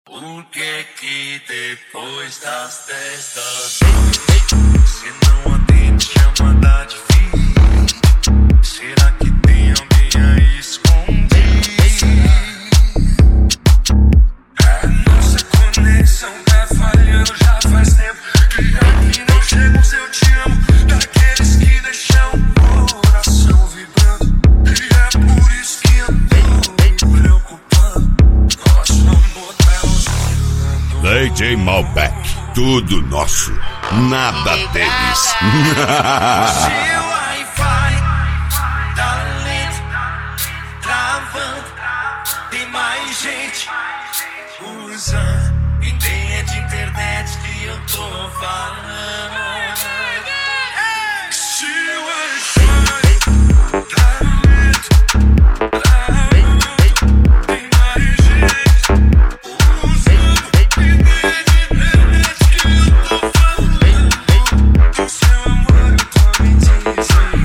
Por que depois das 10 da noite você não atende chamada de filho? Será que tem alguém aí escondido? A nossa conexão tá falhando já faz tempo. E aqui não chega o seu te amo, daqueles que deixam o coração vibrando. E é por isso que eu tô me preocupando. Nosso amor tá oscilando. DJ Malbec, tudo nosso, nada deles. Seu Wi-Fi tá lento, travando. Tem mais gente usando. E nem é de internet que eu tô falando. Seu Wi-Fi tá lento, travando. Tem mais gente usando. E nem é de internet que eu tô falando. Do seu amor eu tô me dizendo.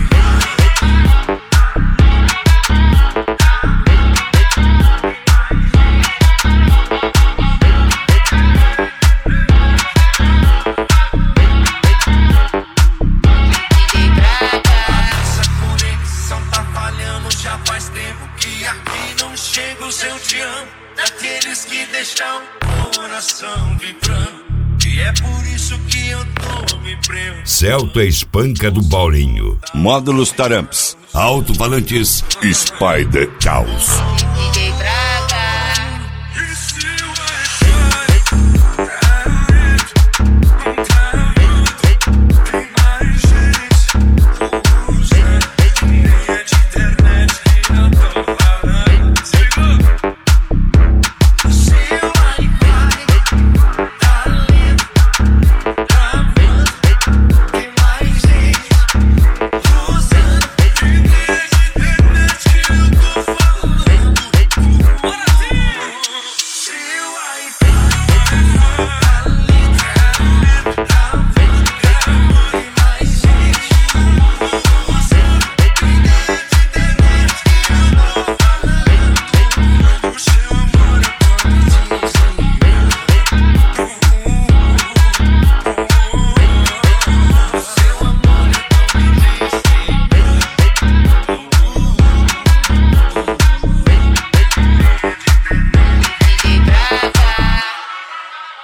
Essa conexão tá falhando já faz tempo. Que aqui não chega o seu te amo, daqueles que deixam o coração vibrando. E é por isso que eu tô me preocupando. Celta Espanca do Baulinho. Módulos Taramps. Alto-falantes Spider Caos.